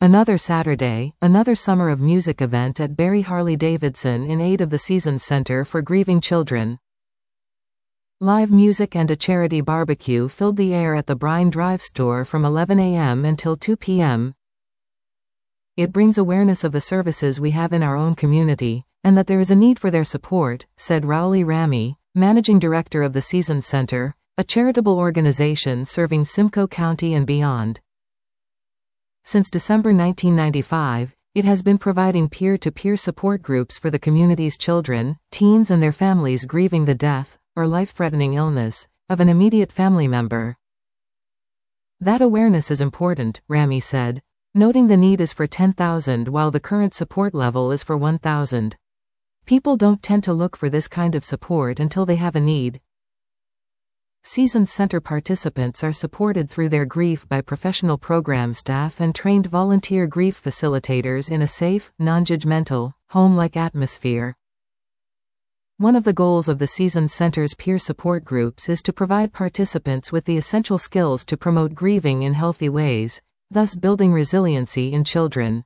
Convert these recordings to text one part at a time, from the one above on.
Another Saturday, another Summer of Music event at Barry Harley-Davidson in aid of the Seasons Center for Grieving Children. Live music and a charity barbecue filled the air at the Brine Drive store from 11 a.m. until 2 p.m. It brings awareness of the services we have in our own community, and that there is a need for their support, said Rauli Rami, managing director of the Seasons Center, a charitable organization serving Simcoe County and beyond. Since December 1995, it has been providing peer-to-peer support groups for the community's children, teens and their families grieving the death, or life-threatening illness, of an immediate family member. That awareness is important, Rami said, noting the need is for 10,000 while the current support level is for 1,000. People don't tend to look for this kind of support until they have a need. Seasons Center participants are supported through their grief by professional program staff and trained volunteer grief facilitators in a safe, non-judgmental, home-like atmosphere. One of the goals of the Seasons Center's peer support groups is to provide participants with the essential skills to promote grieving in healthy ways, thus building resiliency in children.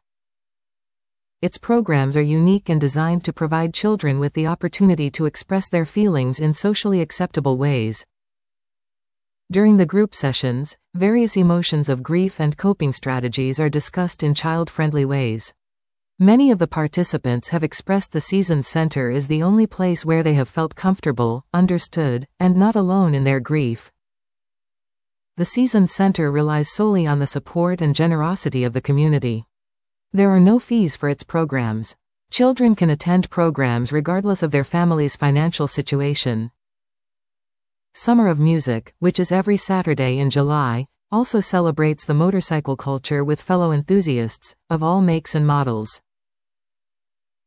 Its programs are unique and designed to provide children with the opportunity to express their feelings in socially acceptable ways. During the group sessions, various emotions of grief and coping strategies are discussed in child-friendly ways. Many of the participants have expressed the Seasons Center is the only place where they have felt comfortable, understood, and not alone in their grief. The Seasons Center relies solely on the support and generosity of the community. There are no fees for its programs. Children can attend programs regardless of their family's financial situation. Summer of Music, which is every Saturday in July, also celebrates the motorcycle culture with fellow enthusiasts, of all makes and models.